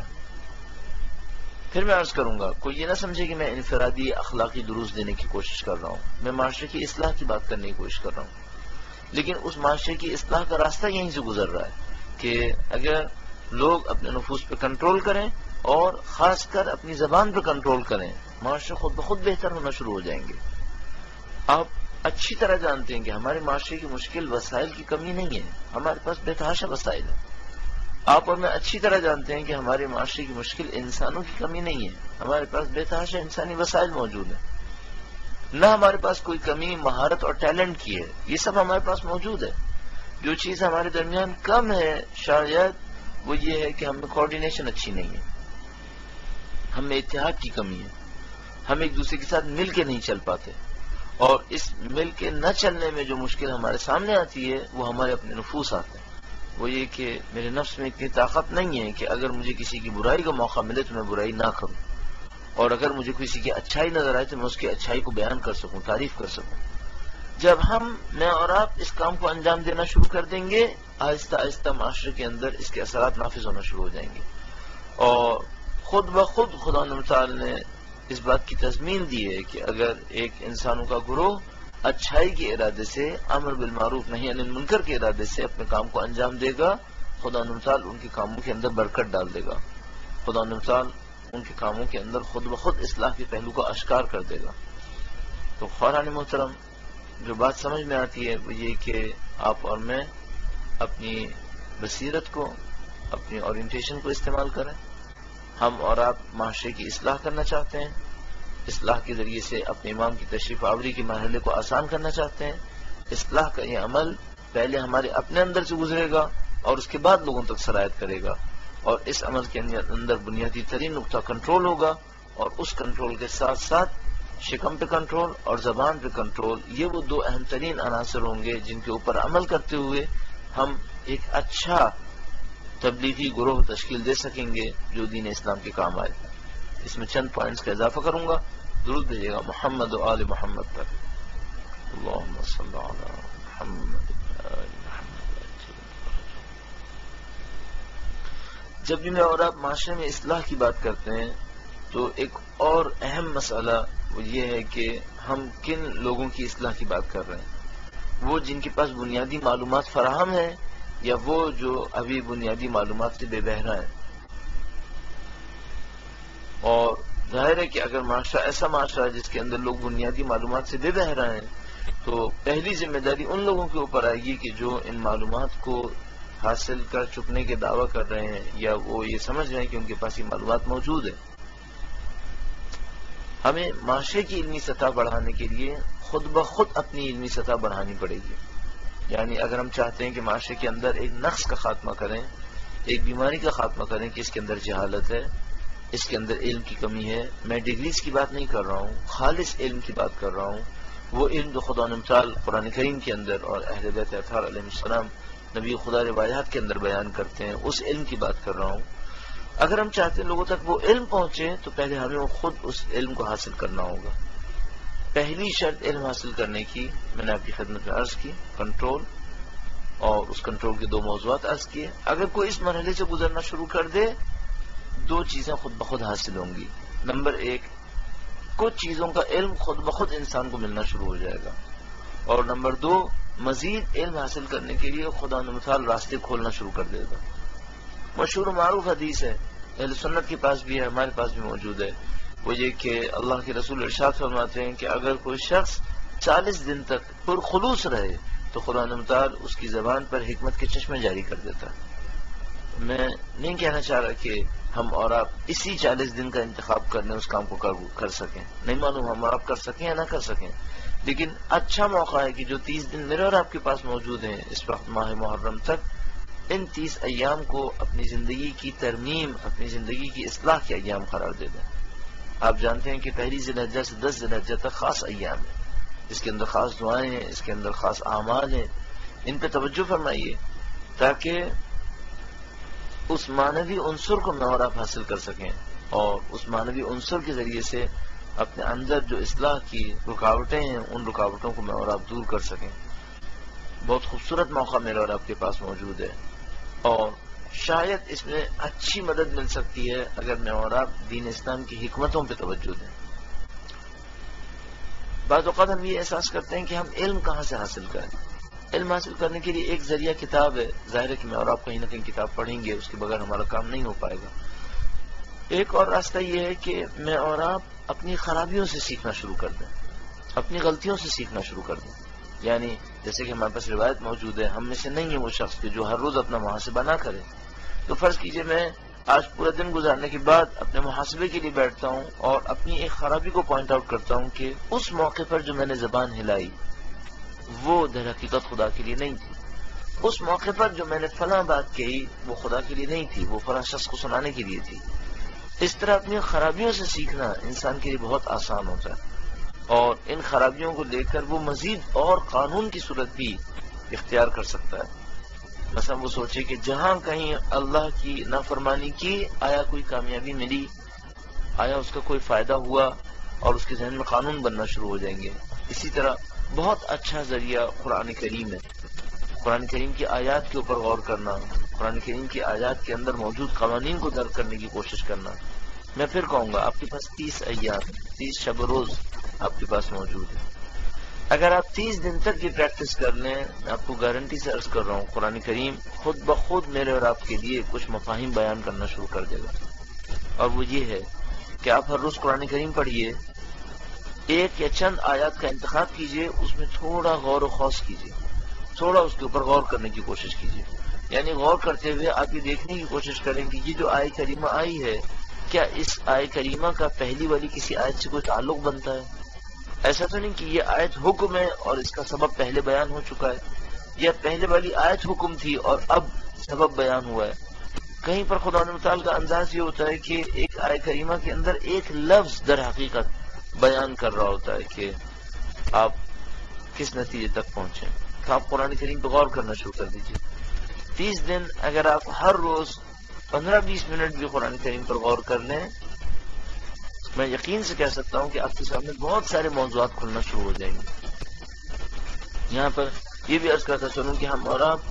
پھر میں عرض کروں گا، کوئی یہ نہ سمجھے کہ میں انفرادی اخلاقی دروس دینے کی کوشش کر رہا ہوں، میں معاشرے کی اصلاح کی بات کرنے کی کوشش کر رہا ہوں، لیکن اس معاشرے کی اصلاح کا راستہ یہیں سے گزر رہا ہے کہ اگر لوگ اپنے نفوس پہ کنٹرول کریں اور خاص کر اپنی زبان پہ کنٹرول کریں، معاشرے خود بخود بہتر ہونا شروع ہو جائیں گے۔ آپ اچھی طرح جانتے ہیں کہ ہمارے معاشرے کی مشکل وسائل کی کمی نہیں ہے، ہمارے پاس بے تحاشا وسائل ہے۔ آپ اور میں اچھی طرح جانتے ہیں کہ ہمارے معاشرے کی مشکل انسانوں کی کمی نہیں ہے، ہمارے پاس بے تحاشا انسانی وسائل موجود ہیں۔ نہ ہمارے پاس کوئی کمی مہارت اور ٹیلنٹ کی ہے، یہ سب ہمارے پاس موجود ہے۔ جو چیز ہمارے درمیان کم ہے شاید وہ یہ ہے کہ ہم میں کوآرڈینیشن اچھی نہیں ہے، ہم میں اتحاد کی کمی ہے، ہم ایک دوسرے کے ساتھ مل کے نہیں چل پاتے، اور اس مل کے نہ چلنے میں جو مشکل ہمارے سامنے آتی ہے وہ ہمارے اپنے نفوس آتے ہیں۔ وہ یہ کہ میرے نفس میں اتنی طاقت نہیں ہے کہ اگر مجھے کسی کی برائی کا موقع ملے تو میں برائی نہ کروں، اور اگر مجھے کسی کی اچھائی نظر آئے تو میں اس کی اچھائی کو بیان کر سکوں، تعریف کر سکوں۔ جب ہم میں اور آپ اس کام کو انجام دینا شروع کر دیں گے، آہستہ آہستہ معاشرے کے اندر اس کے اثرات نافذ ہونا شروع ہو جائیں گے، اور خود بخود خدا تعالی نے اس بات کی تضمین دی ہے کہ اگر ایک انسانوں کا گروہ اچھائی کے ارادے سے، امر بالمعروف نہی عن المنکر کے ارادے سے اپنے کام کو انجام دے گا، خدا تعالی ان کے کاموں کے اندر برکت ڈال دے گا، خدا تعالی ان کے کاموں کے اندر خود بخود اصلاح کے پہلو کو اشکار کر دے گا۔ تو خوران محترم، جو بات سمجھ میں آتی ہے وہ یہ کہ آپ اور میں اپنی بصیرت کو، اپنی اورینٹیشن کو استعمال کریں۔ ہم اور آپ معاشرے کی اصلاح کرنا چاہتے ہیں، اصلاح کے ذریعے سے اپنے امام کی تشریف آوری کے مرحلے کو آسان کرنا چاہتے ہیں۔ اصلاح کا یہ عمل پہلے ہمارے اپنے اندر سے گزرے گا اور اس کے بعد لوگوں تک سرایت کرے گا، اور اس عمل کے اندر بنیادی ترین نقطہ کنٹرول ہوگا، اور اس کنٹرول کے ساتھ ساتھ شکم پہ کنٹرول اور زبان پہ کنٹرول، یہ وہ دو اہم ترین عناصر ہوں گے جن کے اوپر عمل کرتے ہوئے ہم ایک اچھا تبلیغی گروہ تشکیل دے سکیں گے جو دین اسلام کے کام آئے۔ اس میں چند پوائنٹس کا اضافہ کروں گا، درود بھیجیے گا محمد و آل محمد پر۔ اللہم صلی علی محمد آل محمد۔ جب بھی میں اور آپ معاشرے میں اصلاح کی بات کرتے ہیں تو ایک اور اہم مسئلہ وہ یہ ہے کہ ہم کن لوگوں کی اصلاح کی بات کر رہے ہیں، وہ جن کے پاس بنیادی معلومات فراہم ہیں یا وہ جو ابھی بنیادی معلومات سے بے بہرا ہیں؟ اور ظاہر ہے کہ اگر معاشرہ ایسا معاشرہ ہے جس کے اندر لوگ بنیادی معلومات سے بے بہرا ہیں تو پہلی ذمہ داری ان لوگوں کے اوپر آئے گی کہ جو ان معلومات کو حاصل کر چکنے کے دعویٰ کر رہے ہیں یا وہ یہ سمجھ رہے ہیں کہ ان کے پاس یہ معلومات موجود ہیں۔ ہمیں معاشرے کی علمی سطح بڑھانے کے لیے خود بخود اپنی علمی سطح بڑھانی پڑے گی۔ یعنی اگر ہم چاہتے ہیں کہ معاشرے کے اندر ایک نقص کا خاتمہ کریں، ایک بیماری کا خاتمہ کریں کہ اس کے اندر جہالت ہے، اس کے اندر علم کی کمی ہے، میں ڈگریز کی بات نہیں کر رہا ہوں، خالص علم کی بات کر رہا ہوں، وہ علم جو خدا نے تعالی قرآن کریم کے اندر اور اہل بیت اطہار علیہ السلام نبی خدا روایات کے اندر بیان کرتے ہیں، اس علم کی بات کر رہا ہوں۔ اگر ہم چاہتے ہیں لوگوں تک وہ علم پہنچے تو پہلے ہمیں وہ خود اس علم کو حاصل کرنا ہوگا۔ پہلی شرط علم حاصل کرنے کی میں نے آپ کی خدمت میں عرض کی، کنٹرول، اور اس کنٹرول کے دو موضوعات عرض کیے۔ اگر کوئی اس مرحلے سے گزرنا شروع کر دے دو چیزیں خود بخود حاصل ہوں گی۔ نمبر ایک، کچھ چیزوں کا علم خود بخود انسان کو ملنا شروع ہو جائے گا، اور نمبر دو، مزید علم حاصل کرنے کے لیے خدا نمتال راستے کھولنا شروع کر دے گا۔ مشہور و معروف حدیث ہے، اہل سنت کے پاس بھی ہے، ہمارے پاس بھی موجود ہے، وہ یہ کہ اللہ کے رسول ارشاد فرماتے ہیں کہ اگر کوئی شخص چالیس دن تک پرخلوص رہے تو خدا نمتال اس کی زبان پر حکمت کے چشمے جاری کر دیتا ہے۔ میں نہیں کہنا چاہ رہا کہ ہم اور آپ اسی چالیس دن کا انتخاب کرنے اس کام کو کر سکیں، نہیں معلوم ہم اور آپ کر سکیں یا نہ کر سکیں، لیکن اچھا موقع ہے کہ جو تیس دن میرے اور آپ کے پاس موجود ہیں اس وقت ماہ محرم تک، ان تیس ایام کو اپنی زندگی کی ترمیم، اپنی زندگی کی اصلاح کے ایام قرار دے دیں۔ آپ جانتے ہیں کہ پہلی ذی الحجہ سے دس ذی الحجہ تک خاص ایام ہیں، اس کے اندر خاص دعائیں ہیں، اس کے اندر خاص اعمال ہیں، ان پہ توجہ فرمائیے تاکہ اس معنوی عنصر کو میں اور آپ حاصل کر سکیں، اور اس معنوی عنصر کے ذریعے سے اپنے اندر جو اصلاح کی رکاوٹیں ہیں ان رکاوٹوں کو میں اور آپ دور کر سکیں۔ بہت خوبصورت موقع میرے اور آپ کے پاس موجود ہے، اور شاید اس میں اچھی مدد مل سکتی ہے اگر میں اور آپ دین اسلام کی حکمتوں پہ توجہ دیں۔ بعض اوقات ہم یہ احساس کرتے ہیں کہ ہم علم کہاں سے حاصل کریں۔ علم حاصل کرنے کے لیے ایک ذریعہ کتاب ہے، ظاہر ہے کہ میں اور آپ کہیں نہ کہیں کتاب پڑھیں گے، اس کے بغیر ہمارا کام نہیں ہو پائے گا۔ ایک اور راستہ یہ ہے کہ میں اور آپ اپنی خرابیوں سے سیکھنا شروع کر دیں، اپنی غلطیوں سے سیکھنا شروع کر دیں۔ یعنی جیسے کہ ہمارے پاس روایت موجود ہے، ہم میں سے نہیں ہے وہ شخص کہ جو ہر روز اپنا محاسبہ نہ کرے۔ تو فرض کیجئے میں آج پورا دن گزارنے کے بعد اپنے محاسبے کے لیے بیٹھتا ہوں اور اپنی ایک خرابی کو پوائنٹ آؤٹ کرتا ہوں کہ اس موقع پر جو میں نے زبان ہلائی وہ در حقیقت خدا کے لیے نہیں تھی، اس موقع پر جو میں نے فلاں بات کہی وہ خدا کے لیے نہیں تھی، وہ فلاں شخص کو سنانے کے لیے تھی۔ اس طرح اپنی خرابیوں سے سیکھنا انسان کے لیے بہت آسان ہوتا ہے، اور ان خرابیوں کو لے کر وہ مزید اور قانون کی صورت بھی اختیار کر سکتا ہے۔ مثلا وہ سوچے کہ جہاں کہیں اللہ کی نافرمانی کی، آیا کوئی کامیابی ملی، آیا اس کا کوئی فائدہ ہوا، اور اس کے ذہن میں قانون بننا شروع ہو جائیں گے۔ اسی طرح بہت اچھا ذریعہ قرآن کریم ہے، قرآن کریم کی آیات کے اوپر غور کرنا، قرآن کریم کی آیات کے اندر موجود قوانین کو درک کرنے کی کوشش کرنا۔ میں پھر کہوں گا آپ کے پاس تیس ایام، تیس شب و روز آپ کے پاس موجود ہے۔ اگر آپ تیس دن تک یہ پریکٹس کر لیں، میں آپ کو گارنٹی سے عرض کر رہا ہوں قرآن کریم خود بخود میرے اور آپ کے لیے کچھ مفاہیم بیان کرنا شروع کر دے گا، اور وہ یہ ہے کہ آپ ہر روز قرآن کریم پڑھیے، ایک یا چند آیات کا انتخاب کیجئے، اس میں تھوڑا غور و خوض کیجئے، تھوڑا اس کے اوپر غور کرنے کی کوشش کیجئے۔ یعنی غور کرتے ہوئے آپ یہ دیکھنے کی کوشش کریں کہ یہ جو آیت کریمہ آئی ہے، کیا اس آیت کریمہ کا پہلی والی کسی آیت سے کوئی تعلق بنتا ہے؟ ایسا تو نہیں کہ یہ آیت حکم ہے اور اس کا سبب پہلے بیان ہو چکا ہے، یا پہلے والی آیت حکم تھی اور اب سبب بیان ہوا ہے۔ کہیں پر خدا متعال کا انداز یہ ہوتا ہے کہ ایک آیت کریمہ کے اندر ایک لفظ در حقیقت بیان کر رہا ہوتا ہے کہ آپ کس نتیجے تک پہنچیں۔ تو آپ قرآن کریم پہ غور کرنا شروع کر دیجیے۔ تیس دن اگر آپ ہر روز پندرہ بیس منٹ بھی قرآن کریم پر غور کر لیں، میں یقین سے کہہ سکتا ہوں کہ آپ کے سامنے بہت سارے موضوعات کھلنا شروع ہو جائیں گے۔ یہاں پر یہ بھی عرض کرتا چلوں کہ ہم اور آپ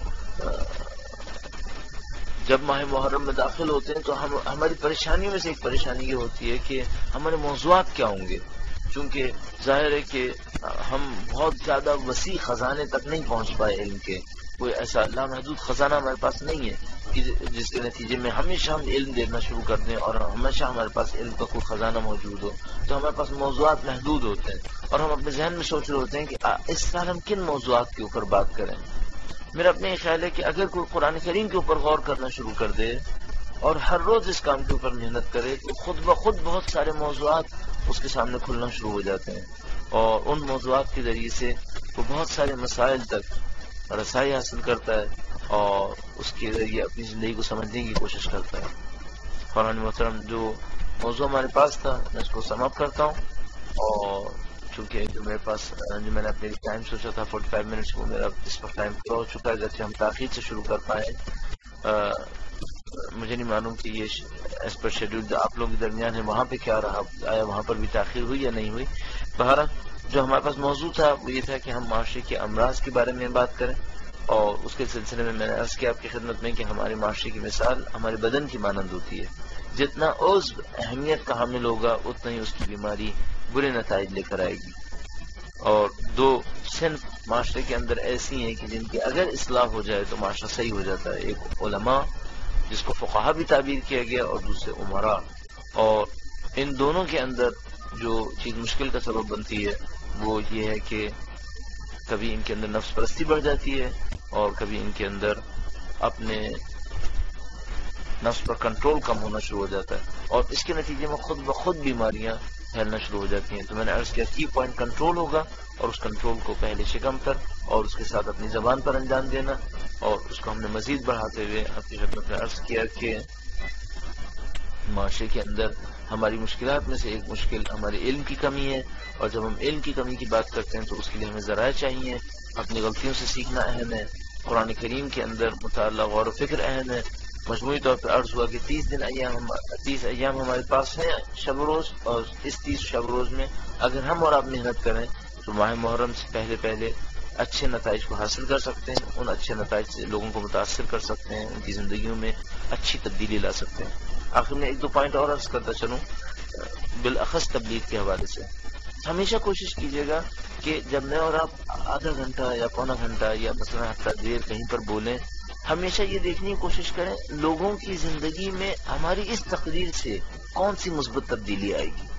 جب ماہ محرم میں داخل ہوتے ہیں تو ہم ہماری پریشانیوں میں سے ایک پریشانی یہ ہوتی ہے کہ ہمارے موضوعات کیا ہوں گے۔ چونکہ ظاہر ہے کہ ہم بہت زیادہ وسیع خزانے تک نہیں پہنچ پائے علم کے، کوئی ایسا لامحدود خزانہ ہمارے پاس نہیں ہے کہ جس کے نتیجے میں ہمیشہ ہم علم دینا شروع کر دیں اور ہمیشہ ہمارے پاس علم کا کوئی خزانہ موجود ہو. تو ہمارے پاس موضوعات محدود ہوتے ہیں اور ہم اپنے ذہن میں سوچ رہے ہوتے ہیں کہ اس سال ہم کن موضوعات کے اوپر بات کریں. میرا اپنے یہ خیال ہے کہ اگر کوئی قرآن کریم کے اوپر غور کرنا شروع کر دے اور ہر روز اس کام کے اوپر محنت کرے تو خود بخود بہت سارے موضوعات اس کے سامنے کھلنا شروع ہو جاتے ہیں اور ان موضوعات کے ذریعے سے وہ بہت سارے مسائل تک رسائی حاصل کرتا ہے اور اس کے ذریعے اپنی زندگی کو سمجھنے کی کوشش کرتا ہے. قرآن محترم جو موضوع ہمارے پاس تھا میں اس کو سم اپ کرتا ہوں، اور چونکہ جو میرے پاس جو میں نے اپنے ٹائم سوچا تھا فورٹی فائیو منٹس وہ میرا اس پر ٹائم پورا ہو چکا ہے، اگرچہ ہم تاخیر سے شروع کر پائے. مجھے نہیں معلوم کہ یہ ایز پر شیڈول آپ لوگوں کے درمیان ہے وہاں پہ کیا رہا، آیا وہاں پر بھی تاخیر ہوئی یا نہیں ہوئی. بہرحال جو ہمارے پاس موضوع تھا وہ یہ تھا کہ ہم معاشرے کے امراض کے بارے میں بات کریں، اور اس کے سلسلے میں میں نے عرض کیا آپ کی خدمت میں کہ ہمارے معاشرے کی مثال ہمارے بدن کی مانند ہوتی ہے. جتنا عضو اہمیت کا حامل ہوگا اتنا ہی اس کی بیماری برے نتائج لے کر آئے گی. اور دو صنف معاشرے کے اندر ایسی ہیں کہ جن کی اگر اصلاح ہو جائے تو معاشرہ صحیح ہو جاتا ہے. ایک علماء جس کو فقہا بھی تعبیر کیا گیا اور دوسرے عمراء. اور ان دونوں کے اندر جو چیز مشکل کا سبب بنتی ہے وہ یہ ہے کہ کبھی ان کے اندر نفس پرستی بڑھ جاتی ہے اور کبھی ان کے اندر اپنے نفس پر کنٹرول کم ہونا شروع ہو جاتا ہے اور اس کے نتیجے میں خود بخود بیماریاں پھیلنا شروع ہو جاتی ہیں. تو میں نے عرض کیا کی پوائنٹ کنٹرول ہوگا اور اس کنٹرول کو پہلے شکم پر اور اس کے ساتھ اپنی زبان پر انجام دینا، اور اس کو ہم نے مزید بڑھاتے ہوئے آپ کی خدمت میں عرض کیا کہ معاشرے کے اندر ہماری مشکلات میں سے ایک مشکل ہمارے علم کی کمی ہے، اور جب ہم علم کی کمی کی بات کرتے ہیں تو اس کے لیے ہمیں ذرائع چاہیے. اپنی غلطیوں سے سیکھنا اہم ہے، قرآن کریم کے اندر مطالعہ غور و فکر اہم ہے. مجموعی طور پر عرض ہوا کہ تیس دن ایام تیس ایام ہمارے پاس ہیں شب و روز، اور اس تیس شب و روز میں اگر ہم اور آپ محنت کریں تو ماہ محرم سے پہلے پہلے اچھے نتائج کو حاصل کر سکتے ہیں. ان اچھے نتائج سے لوگوں کو متاثر کر سکتے ہیں، ان کی زندگیوں میں اچھی تبدیلی لا سکتے ہیں. آخر میں ایک دو پوائنٹ اور عرض کرتا چلوں بالاخص تبلیغ کے حوالے سے. ہمیشہ کوشش کیجیے گا کہ جب میں اور آپ آدھا گھنٹہ یا پونا گھنٹہ یا مثلا ہفتہ دیر کہیں پر بولیں، ہمیشہ یہ دیکھنے کی کوشش کریں لوگوں کی زندگی میں ہماری اس تقریر سے کون سی مثبت تبدیلی آئے گی.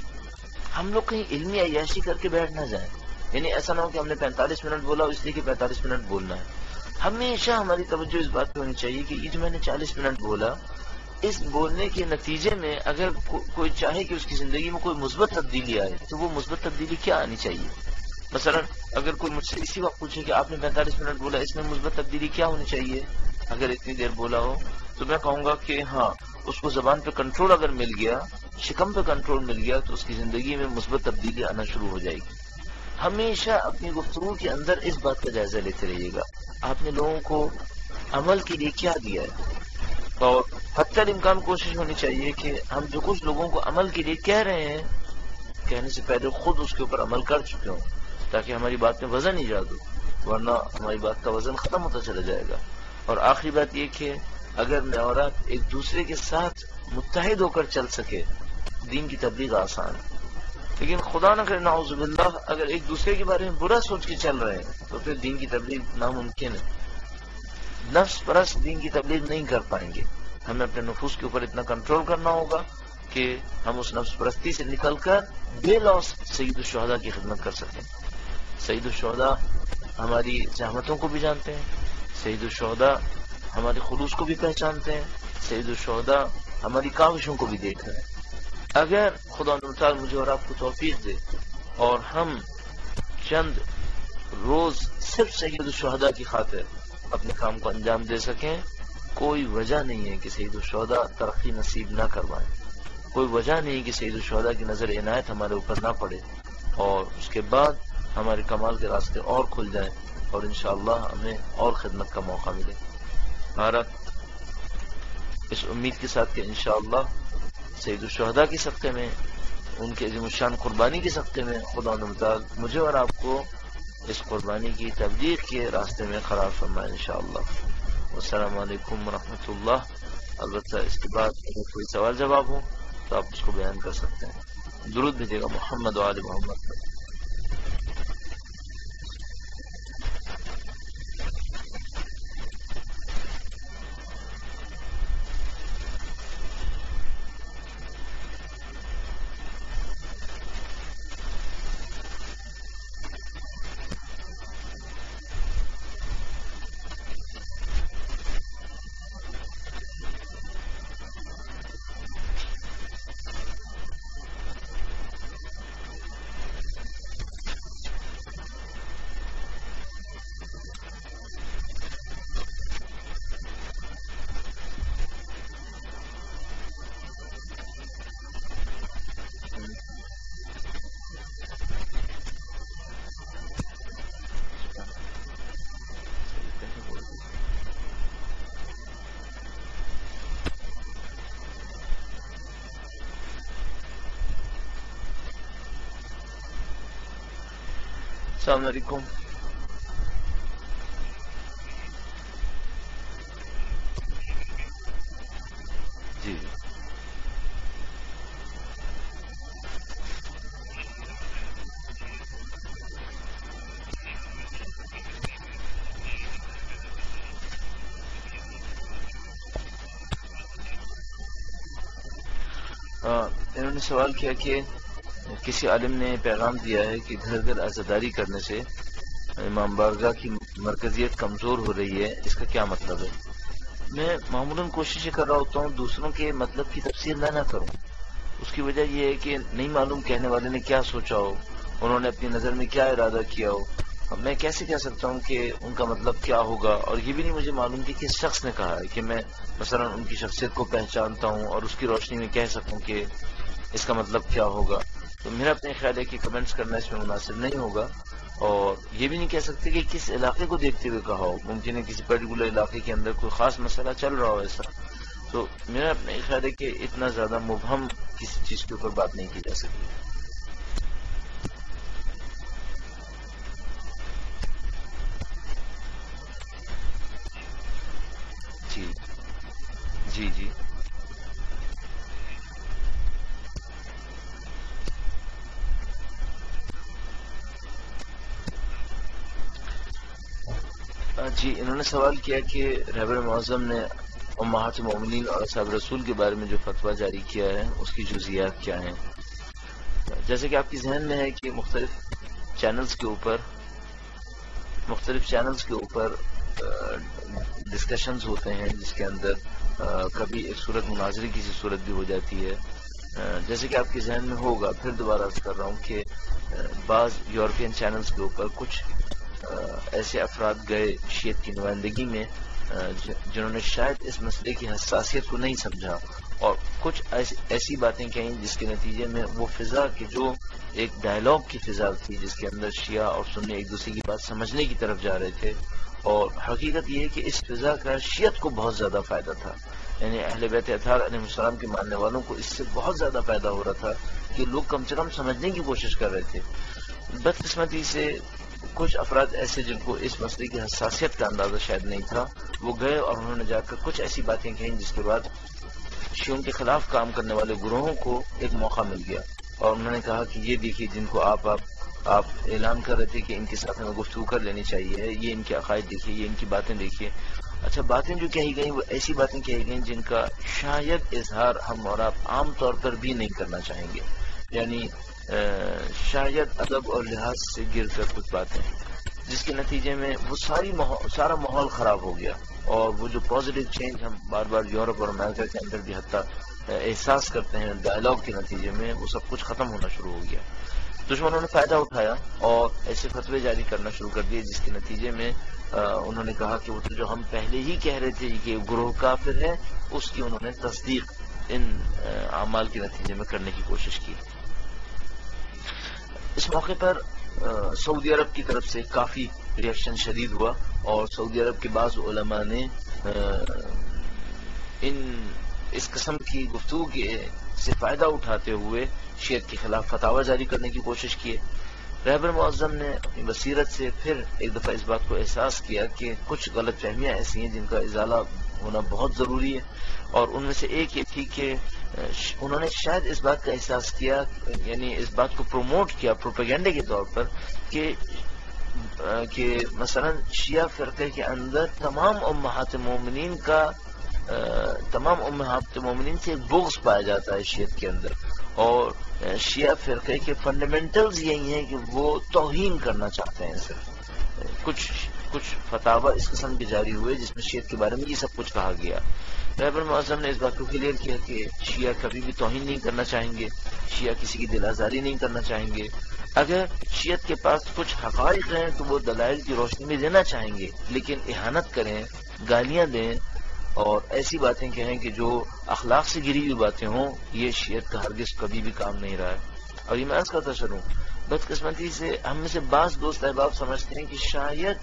ہم لوگ کہیں علمی عیاشی کر کے بیٹھ نہ جائیں، یعنی ایسا نہ ہو کہ ہم نے پینتالیس منٹ بولا اس لیے کہ پینتالیس منٹ بولنا ہے. ہمیشہ ہماری توجہ اس بات پہ ہونی چاہیے کہ یہ جو میں نے چالیس منٹ بولا، اس بولنے کے نتیجے میں اگر کو, کوئی چاہے کہ اس کی زندگی میں کوئی مثبت تبدیلی آئے تو وہ مثبت تبدیلی کیا آنی چاہیے. مثلا اگر کوئی مجھ سے اسی وقت پوچھے کہ آپ نے پینتالیس منٹ بولا، اس میں مثبت تبدیلی کیا ہونی چاہیے اگر اتنی دیر بولا ہو، تو میں کہوں گا کہ ہاں اس کو زبان پہ کنٹرول اگر مل گیا، شکم پہ کنٹرول مل گیا تو اس کی زندگی میں مثبت تبدیلی آنا شروع ہو جائے گی. ہمیشہ اپنی گفتگو کے اندر اس بات کا جائزہ لیتے رہیے گا آپ نے لوگوں کو عمل کے لیے کیا دیا ہے، اور حتی الامکان کوشش ہونی چاہیے کہ ہم جو کچھ لوگوں کو عمل کے لیے کہہ رہے ہیں کہنے سے پہلے خود اس کے اوپر عمل کر چکے ہوں، تاکہ ہماری بات میں وزن ایجاد ہو، ورنہ ہماری بات کا وزن ختم ہوتا چلا جائے گا. اور آخری بات یہ کہ اگر میں اور آپ ایک دوسرے کے ساتھ متحد ہو کر چل سکے، دین کی تبلیغ آسان ہے. لیکن خدا نہ کرے نعوذ باللہ اگر ایک دوسرے کے بارے میں برا سوچ کے چل رہے ہیں تو پھر دین کی تبلیغ ناممکن ہے. نفس پرست دین کی تبلیغ نہیں کر پائیں گے. ہمیں اپنے نفوس کے اوپر اتنا کنٹرول کرنا ہوگا کہ ہم اس نفس پرستی سے نکل کر بے لوث سید الشہداء کی خدمت کر سکیں. سید الشہداء ہماری زحمتوں کو بھی جانتے ہیں، سید الشہداء ہمارے خلوص کو بھی پہچانتے ہیں، سید الشہداء ہماری کاوشوں کو بھی دیکھ رہے ہیں. اگر خدا تعالی مجھے اور آپ کو توفیق دے اور ہم چند روز صرف سید الشہداء کی خاطر اپنے کام کو انجام دے سکیں، کوئی وجہ نہیں ہے کہ سید الشہداء ترقی نصیب نہ کروائیں. کوئی وجہ نہیں کہ سید الشہداء کی نظر عنایت ہمارے اوپر نہ پڑے اور اس کے بعد ہمارے کمال کے راستے اور کھل جائیں اور انشاءاللہ ہمیں اور خدمت کا موقع ملے. بھارت اس امید کے ساتھ کہ انشاءاللہ سید الشہداء کی صدقے میں، ان کے عظیم الشان قربانی کے صدقے میں خدا متعال مجھے اور آپ کو اس قربانی کی تبلیغ کے راستے میں قرار فرمائے انشاءاللہ. السلام علیکم ورحمۃ اللہ. البتہ اس کے بعد اگر کوئی سوال جواب ہو تو آپ اس کو بیان کر سکتے ہیں. درود بھیجے گا محمد و آل محمد پر۔ السلام علیکم۔ جی انہوں نے سوال کیا کہ کسی عالم نے پیغام دیا ہے کہ گھر گھر عزاداری کرنے سے امام بارگاہ کی مرکزیت کمزور ہو رہی ہے، اس کا کیا مطلب ہے؟ میں معمولاً کوشش کر رہا ہوتا ہوں دوسروں کے مطلب کی تفسیر میں نہ کروں۔ اس کی وجہ یہ ہے کہ نہیں معلوم کہنے والے نے کیا سوچا ہو، انہوں نے اپنی نظر میں کیا ارادہ کیا ہو، میں کیسے کہہ سکتا ہوں کہ ان کا مطلب کیا ہوگا؟ اور یہ بھی نہیں مجھے معلوم کہ کس شخص نے کہا ہے کہ میں مثلا ان کی شخصیت کو پہچانتا ہوں اور اس کی روشنی میں کہہ سکوں کہ اس کا مطلب کیا ہوگا۔ تو میرا اپنے خیال ہے کہ کمنٹس کرنا اس میں مناسب نہیں ہوگا، اور یہ بھی نہیں کہہ سکتے کہ کس علاقے کو دیکھتے ہوئے کہا ہو، ممکن ہے کسی پرٹیکولر علاقے کے اندر کوئی خاص مسئلہ چل رہا ہو ایسا۔ تو میرا اپنے خیال ہے کہ اتنا زیادہ مبہم کسی چیز کے اوپر بات نہیں کی جا سکتی۔ جی جی جی جی انہوں نے سوال کیا کہ رہبر معظم نے امہات المومنین اور اصحاب رسول کے بارے میں جو فتویٰ جاری کیا ہے اس کی جزئیات کیا ہیں۔ جیسے کہ آپ کی ذہن میں ہے کہ مختلف چینلز کے اوپر مختلف چینلز کے اوپر ڈسکشنز ہوتے ہیں جس کے اندر کبھی ایک صورت مناظرے کی سی صورت بھی ہو جاتی ہے۔ جیسے کہ آپ کے ذہن میں ہوگا، پھر دوبارہ عرض کر رہا ہوں کہ بعض یورپین چینلز کے اوپر کچھ ایسے افراد گئے شیعت کی نمائندگی میں جنہوں نے شاید اس مسئلے کی حساسیت کو نہیں سمجھا اور کچھ ایسی باتیں کہیں جس کے نتیجے میں وہ فضا کی جو ایک ڈائلاگ کی فضا تھی جس کے اندر شیعہ اور سنی ایک دوسرے کی بات سمجھنے کی طرف جا رہے تھے، اور حقیقت یہ ہے کہ اس فضا کا شیعت کو بہت زیادہ فائدہ تھا، یعنی اہل بیت اطہار علیہ السلام کے ماننے والوں کو اس سے بہت زیادہ فائدہ ہو رہا تھا کہ لوگ کم سے کم سمجھنے کی کوشش کر رہے تھے۔ بدقسمتی سے کچھ افراد ایسے جن کو اس مسئلے کی حساسیت کا اندازہ شاید نہیں تھا، وہ گئے اور انہوں نے جا کر کچھ ایسی باتیں کہیں جس کے بعد شیعوں کے خلاف کام کرنے والے گروہوں کو ایک موقع مل گیا، اور انہوں نے کہا کہ یہ دیکھیے جن کو آپ آپ آپ اعلان کر رہے تھے کہ ان کے ساتھ ہمیں گفتگو کر لینی چاہیے، یہ ان کے عقائد دیکھیے، یہ ان کی باتیں دیکھیے۔ اچھا، باتیں جو کہی گئیں وہ ایسی باتیں کہی گئیں جن کا شاید اظہار ہم اور آپ عام طور پر بھی نہیں کرنا چاہیں گے، یعنی شاید ادب اور لحاظ سے گر کر کچھ باتیں، جس کے نتیجے میں وہ ساری سارا ماحول خراب ہو گیا، اور وہ جو پازیٹیو چینج ہم بار بار یورپ اور امریکہ کے اندر بھی حتیٰ احساس کرتے ہیں ڈائلاگ کے نتیجے میں، وہ سب کچھ ختم ہونا شروع ہو گیا۔ دشمنوں نے فائدہ اٹھایا اور ایسے فتوے جاری کرنا شروع کر دیے جس کے نتیجے میں انہوں نے کہا کہ وہ تو جو ہم پہلے ہی کہہ رہے تھے کہ گروہ کافر ہے، اس کی انہوں نے تصدیق ان اعمال کے نتیجے میں کرنے کی کوشش کی۔ اس موقع پر سعودی عرب کی طرف سے کافی ریئیکشن شدید ہوا، اور سعودی عرب کے بعض علماء نے ان اس قسم کی گفتگو کے سے فائدہ اٹھاتے ہوئے شیعت کے خلاف فتاوی جاری کرنے کی کوشش کی۔ رہبر معظم نے اپنی بصیرت سے پھر ایک دفعہ اس بات کو احساس کیا کہ کچھ غلط فہمیاں ایسی ہیں جن کا ازالہ ہونا بہت ضروری ہے، اور ان میں سے ایک یہ تھی کہ انہوں نے شاید اس بات کا احساس کیا، یعنی اس بات کو پروموٹ کیا پروپیگنڈے کے طور پر کہ کہ مثلا شیعہ فرقے کے اندر تمام امہات مومنین کا تمام امہات مومنین سے بغض پایا جاتا ہے شیعت کے اندر، اور شیعہ فرقے کے فنڈامنٹلز یہی ہیں کہ وہ توہین کرنا چاہتے ہیں صرف. کچھ کچھ فتاوی اس قسم کے جاری ہوئے جس میں شیعت کے بارے میں یہ سب کچھ کہا گیا. رہبر معظم نے اس بات کو کلیئر کیا کہ شیعہ کبھی بھی توہین نہیں کرنا چاہیں گے، شیعہ کسی کی دل آزاری نہیں کرنا چاہیں گے. اگر شیعت کے پاس کچھ حقائق ہیں تو وہ دلائل کی روشنی میں دینا چاہیں گے، لیکن اہانت کریں، گالیاں دیں اور ایسی باتیں کہیں کہ جو اخلاق سے گری ہوئی باتیں ہوں، یہ شیعت کا ہرگز کبھی بھی کام نہیں رہا ہے. اور یہ میں عرض کرتا چلوں، بدقسمتی سے ہم میں سے بعض دوست احباب سمجھتے ہیں کہ شاید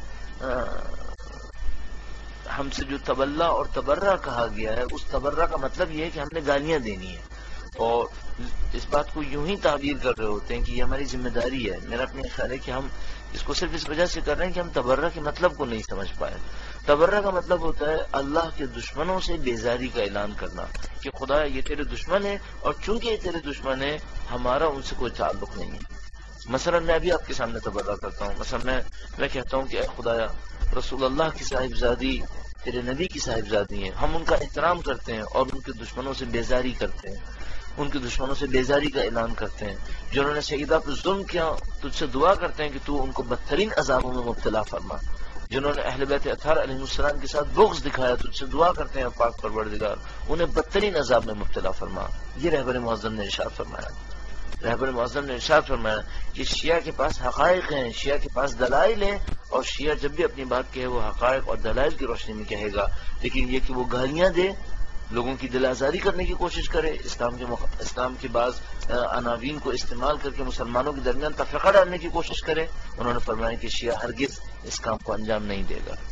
ہم سے جو تبلا اور تبرہ کہا گیا ہے، اس تبرہ کا مطلب یہ ہے کہ ہم نے گالیاں دینی ہیں، اور اس بات کو یوں ہی تعبیر کر رہے ہوتے ہیں کہ یہ ہماری ذمہ داری ہے. میرا اپنا خیال ہے کہ ہم اس کو صرف اس وجہ سے کر رہے ہیں کہ ہم تبرہ کے مطلب کو نہیں سمجھ پائے. تبرہ کا مطلب ہوتا ہے اللہ کے دشمنوں سے بیزاری کا اعلان کرنا کہ خدا یہ تیرے دشمن ہے، اور چونکہ یہ تیرے دشمن ہے ہمارا ان سے کوئی تعلق نہیں ہے. مثلا میں بھی آپ کے سامنے تبرہ کرتا ہوں، مثلا میں میں کہتا ہوں کہ اے خدایا رسول اللہ کی صاحبزادی تیرے نبی کی صاحبزادی ہیں، ہم ان کا احترام کرتے ہیں اور ان کے دشمنوں سے بیزاری کرتے ہیں، ان کے دشمنوں سے بیزاری کا اعلان کرتے ہیں. جنہوں نے سیدہ پر ظلم کیا تجھ سے دعا کرتے ہیں کہ تو ان کو بدترین عذابوں میں مبتلا فرما. جنہوں نے اہل بیت اطہار علیہ السلام کے ساتھ بغض دکھایا تجھ سے دعا کرتے ہیں پاک پروردگار انہیں بدترین عذاب میں مبتلا فرما. یہ رہبر معظم نے ارشاد فرمایا. رہبر معظم نے ارشاد فرمایا کہ شیعہ کے پاس حقائق ہیں، شیعہ کے پاس دلائل ہیں، اور شیعہ جب بھی اپنی بات کہے وہ حقائق اور دلائل کی روشنی میں کہے گا. لیکن یہ کہ وہ گالیاں دے، لوگوں کی دل آزاری کرنے کی کوشش کرے، اسلام کے مخ... اسلام کے بعض عناوین کو استعمال کر کے مسلمانوں کے درمیان تفرقہ ڈالنے کی کوشش کرے، انہوں نے فرمایا کہ شیعہ ہرگز اس کام کو انجام نہیں دے گا.